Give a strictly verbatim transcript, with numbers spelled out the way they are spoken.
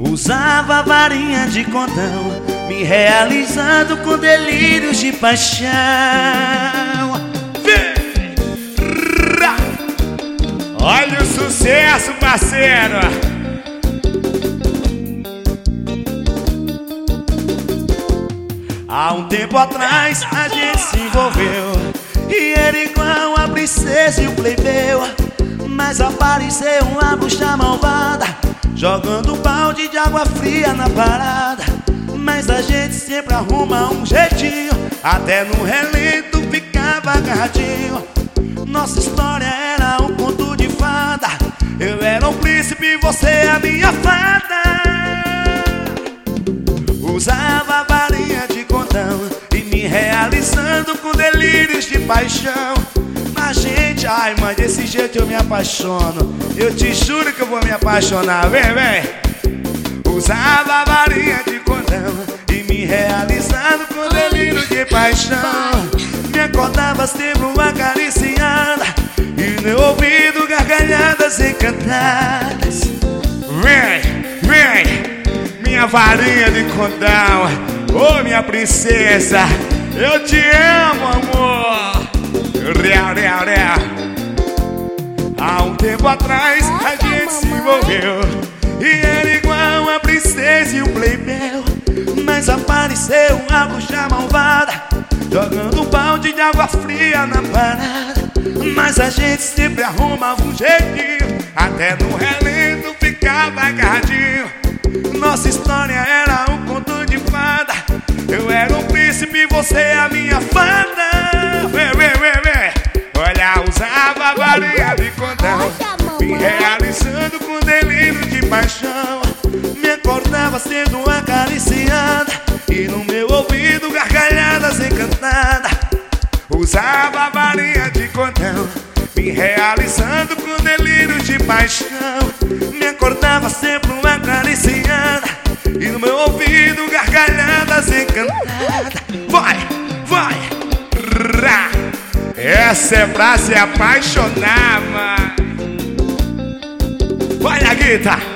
Usava a varinha de condão, me realizando com delírios de paixão. Olha o sucesso, parceiro! Há um tempo atrás a gente se envolveu e era igual a princesa e o plebeu. Mas apareceu uma bruxa malvada, jogando um balde de água fria na parada. Mas a gente sempre arruma um jeitinho, até no relento ficava agarradinho. Nossa história era um conto de fada, eu era um príncipe e você a minha fada. Usava a varinha de condão e me realizando com delírios de paixão. Mas gente, ai mãe, desse jeito eu me apaixono, eu te juro que eu vou me apaixonar, vem, vem. Usava a varinha de condão e me realizando com delírios de paixão. Me acordava sempre uma acariciada e no ouvido gargalhadas encantadas. Vem, vem, minha varinha de condão, ô oh, minha princesa, eu te amo, amor. Real, real, real. Há um tempo atrás a gente se envolveu e era igual a princesa e o plebeu. Mas apareceu uma bruxa malvada, jogando um balde de água fria na parada. Mas a gente sempre arrumava um jeitinho, até no relento ficava agarradinho. Nossa história era um conto de fada, eu era um príncipe e você a minha fada. Vem, vem, vem, vem. Olha, usava a varinha de condão, me realizando com delírio de paixão. Me acordava sendo acariciada e no meu ouvido gargalhadas encantadas. Usava a varinha de condão, me realizando com delírio de paixão. Me acordava sempre uma acariciada e no meu ouvido gargalhadas encantadas. Vai, vai, rá. Essa é pra se apaixonar, mano. Vai na guitarra.